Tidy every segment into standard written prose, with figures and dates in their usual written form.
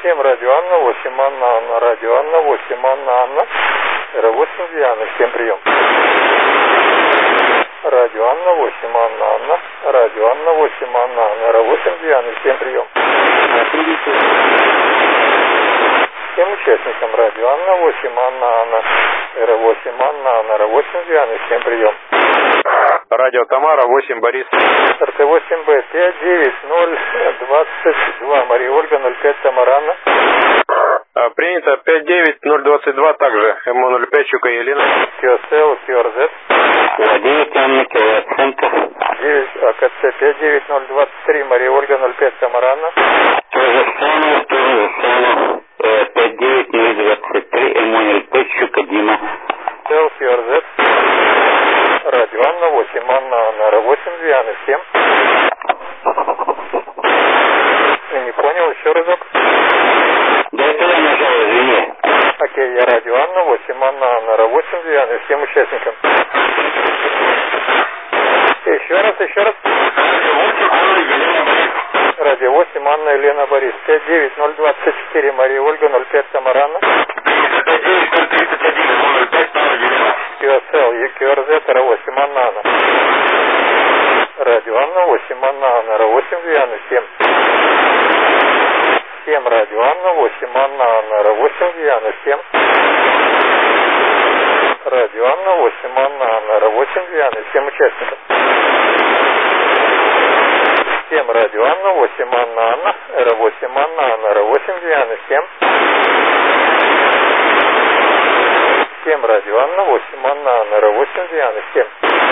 7 радио Анна, 8 Анна, Анна, радио Анна, 8 Анна, Анна, 8 Диана, всем прием. Радио Анна, 8 Анна, Анна, радио Анна, 8 Анна, Анна, 8 Диана, всем прием. Всем участникам радио Анна, 8 Анна, Анна, 8 Анна, Анна, 8 Диана, всем прием. Радио Тамара, 8 Борис. РТ-8Б, 59022, Мария Ольга, 05 Тамара Анна. Принято 59022 также, МО-05 Щука Елена. QSL, QRZ. Владимир Анна, Центр. 9 АКЦ 59023, Мария Ольга, 05 Тамара Анна. То же самое. 59023, МО-05 Щука Дима. QSL, QRZ. Радио Анна, 8 Анна, Анна, 8 Дианы, всем. Я не понял, еще разок. Да это я нажал, извини. Окей, я радио Анна, 8 Анна, Анна, 8 Дианы, всем участникам. Еще раз. Радио 8 Анна, Елена, Борис. 59024, Мария Ольга, 05 Тамара Анна. QSL, QRZ, 8 Анна, Анна. Радио Анна, 8 Анна, Анна, 8 Дианы, 7. 7 радио Анна, 8 Анна, Анна, 8 Дианы, 7. Радио Анна, 8 Анна, Анна, 8 Дианы, 7 участников. 7 радио Анна, 8 Анна, Анна, 8 Анна, Анна, 8 Дианы, 7. 7 радио Анна, 8 Анна, Анна, 8 Дианы, 7.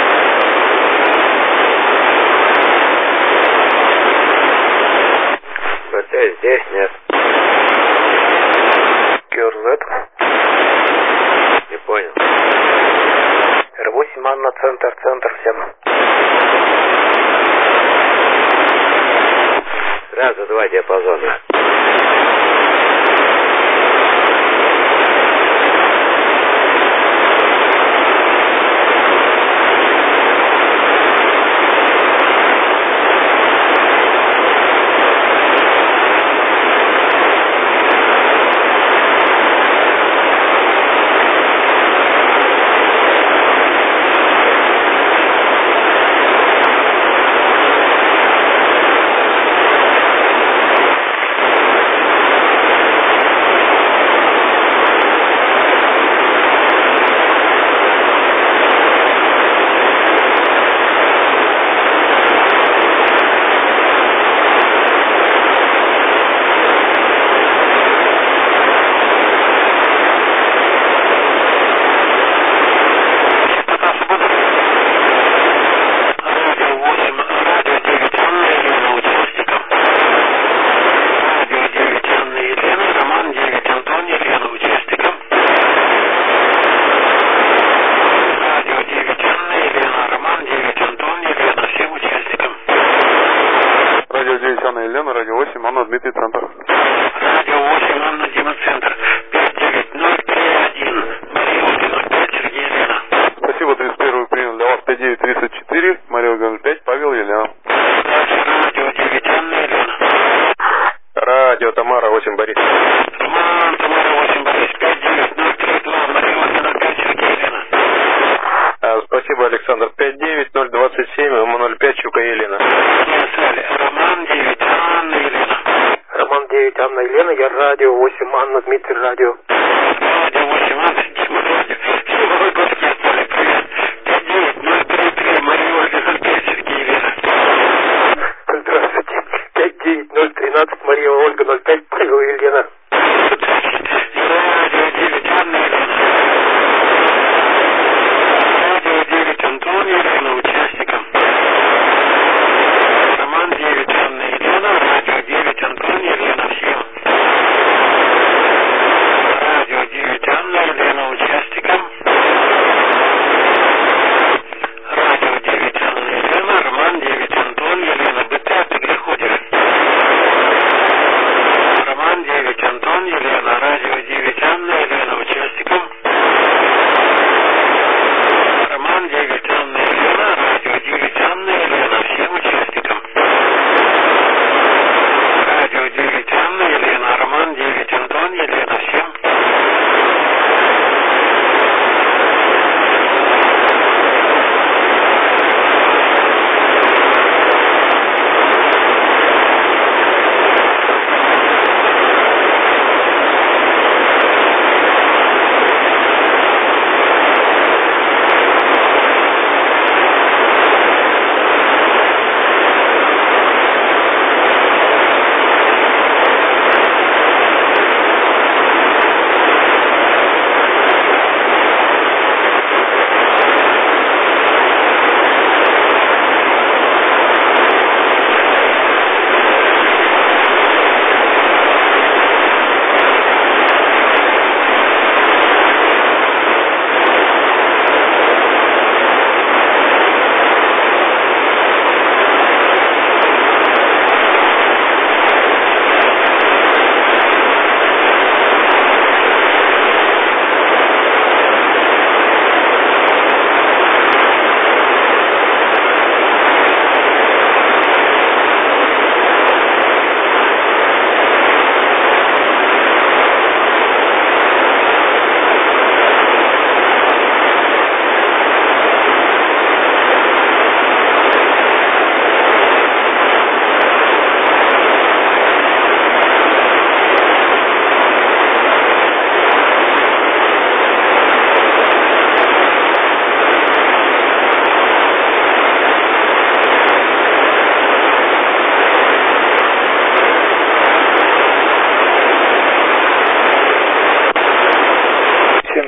Здесь нет. QRZ. Не понял. R8 Анна, центр всем. Сразу 2 диапазона. Дмитрий, центр. Радио 8, Анна, Дима, центр. 59031, Мария Ольга, 05, Сергей, Елена. Спасибо, 31 принял для вас 5934, Мария Ольга, 05, Павел, Елена. Радио 9, Анна, Елена. Радио Тамара, 8 Борис. Тамара, 8 Борис, 59032, Мария Ольга, 05, Сергей, Елена. Спасибо, Александр. 59027, МО-05 Щука Елена. Роман 9, Анна, Елена. Роман 9, Анна, Елена, я радио 8, Анна, Дмитрий, радио. Радио 8, Анна, Дима, радио. Всего выпуски отдали, привет. 59033, Мария Ольга, 05, Сергей, Елена. Здравствуйте. 59013, Мария Ольга, 05, Павел, Елена. Радио 9, Анна, Елена. Радио 9, Антон, Елена, участникам. Роман 9, Анна, Елена. Радио 9, Антон, Елена, всем. Радио 9, Анна, Елена, участникам. Радио 9, Анна, Елена. Роман 9, Антон, Елена. БТ, ты где ходишь? Роман 9,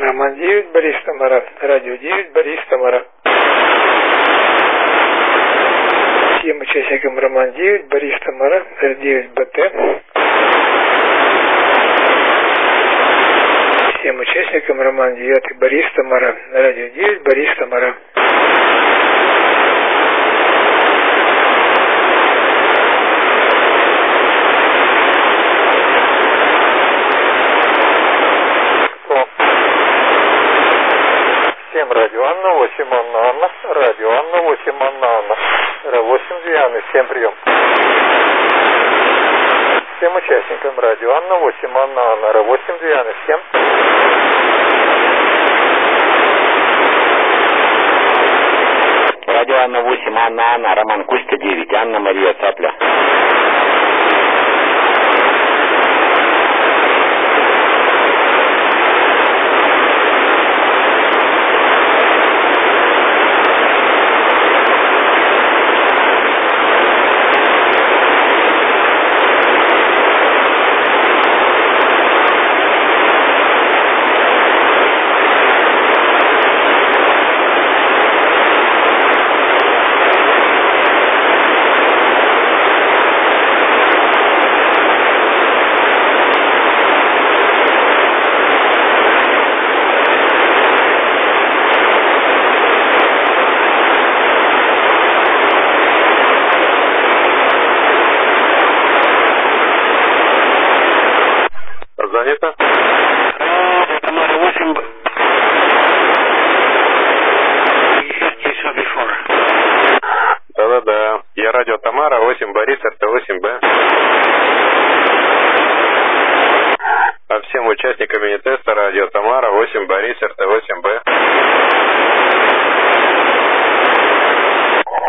Роман 9, Борис Тамара. Радио 9, Борис Тамара. Всем участникам Роман 9, Борис Тамара, R9 БТ. Всем участникам Роман 9, Борис Тамара. Радио 9, Борис Тамара. Радио Анна 8, Анна Анна, радио Анна 8, Анна Анна, R8 Дианы, всем прием. Всем участникам радио Анна 8, Анна Анна, R8 Дианы, всем. Радио Анна 8, Анна Анна, Роман Костя 9, Анна Мария Цапля. Занято? Тамара 8. Да-да-да. Я радио Тамара 8, Борис, РТ8Б. А всем участникам мини-теста радио Тамара 8, Борис, РТ8Б.